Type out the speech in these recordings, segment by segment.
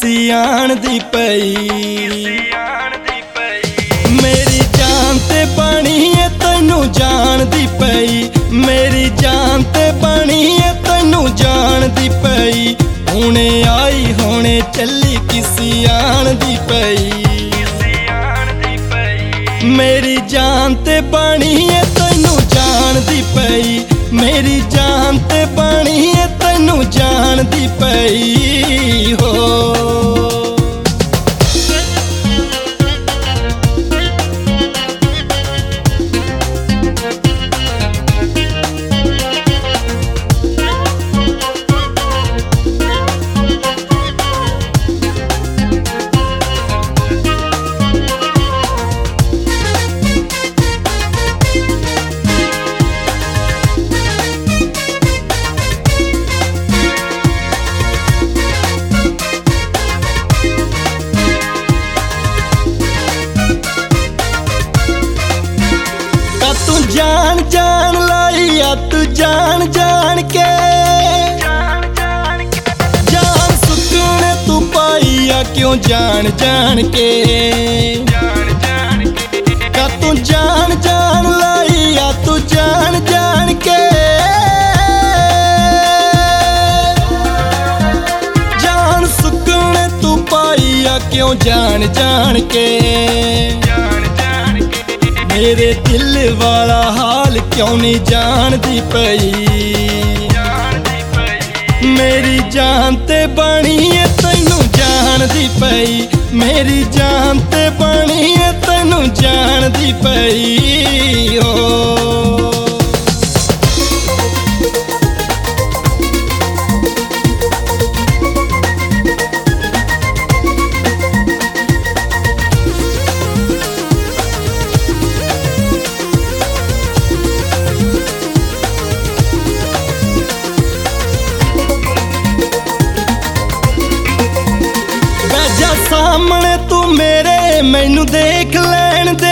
किसी आन दी पई। मेरी जान ते बनी है तैनू जान दी पई, मेरी जान ते बनी है तैनू जान दी पई। हुणे आई हुणे चली किसी आन दी पई। मेरी जान ते बनी है तैनू जान दी पई, मेरी जान ते बनी है तैनू जान दी पई हो। जान जान लाई या तू जान जान के, जान सुकने तू पाई या क्यों जान जान के। का तू जान जान लाई या तू जान जान के, जान सुकने तू पाई या क्यों जान जान के। मेरे दिल वाला हाल क्यों नहीं जानदी पई। मेरी जान ते बनी है तैनू जानदी पई, मेरी जान ते बनी है तैनू जानदी पई ओ। सामने तू मेरे मैनू देख लैन दे,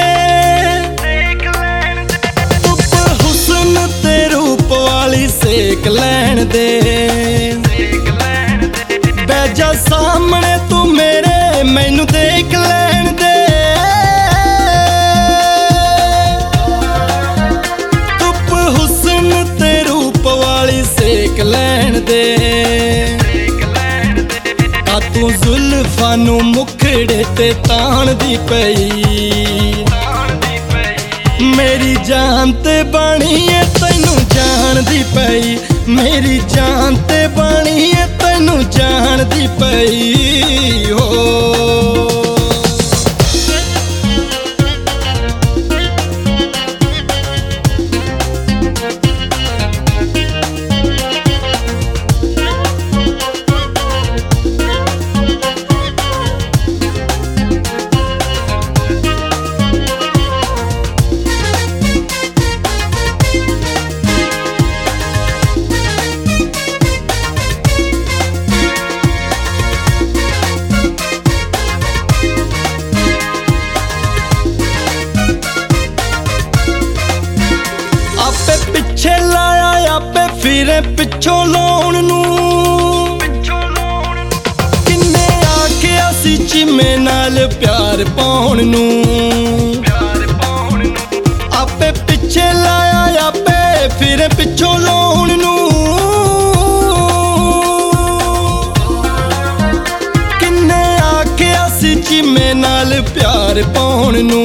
उपर हुस्न ते रूप वाली सेक लैन दे। बैजा सामने तू मेरे मैनू देख लैन दे, उपर हुस्न ते रूप वाली सेक लैन दे। तू जुल्फां नू मुखड़े ते तान दी पई। मेरी जान ते बनी है तैनू जान दी पई, मेरी जान ते बनी है तैनू जान दी पई हो। पिछे लाया आपे फिरे पिछों लाउण नू, किन्ने आखिया सी चिमे नाल प्यार पाउण नू। आपे पिछे लाया आपे फिरे पिछों लाउण नू, किन्ने आखिया सी चिमे नाल प्यार पाउण नू।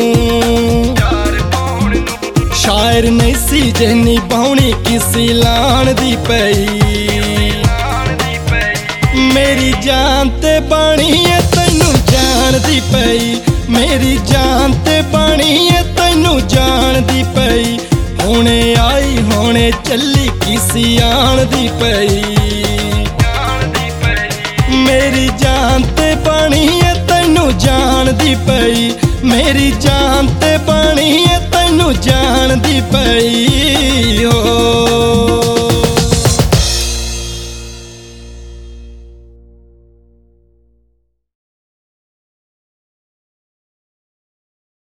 शायर नहीं सी जहनी बाउनी किसी लान दी पई। मेरी जान ते बनी है तैनू जान दी पई, मेरी जान ते बनी है तैनू जान दी पई। हुणे आई हुणे चली किसी आन दी पई। मेरी जान ते बनी है तैनू जान दी पई, मेरी जान ते बनी है तैनू जान दी पई।